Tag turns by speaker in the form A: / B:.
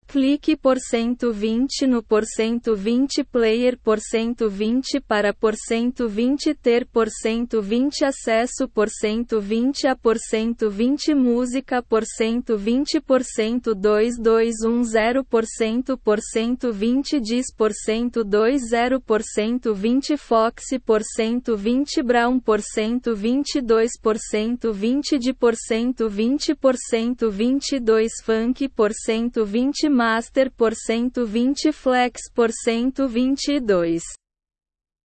A: Clique por 120 no por 120 player por 120 para por 120 ter por 120 acesso por 120 a por 120 música por 120% 2210% por 120 diz por 120% 20 Fox por 120 Brown por 122% 20 de por 120% 22 Funk por 120 Master por 120 Flex por 122.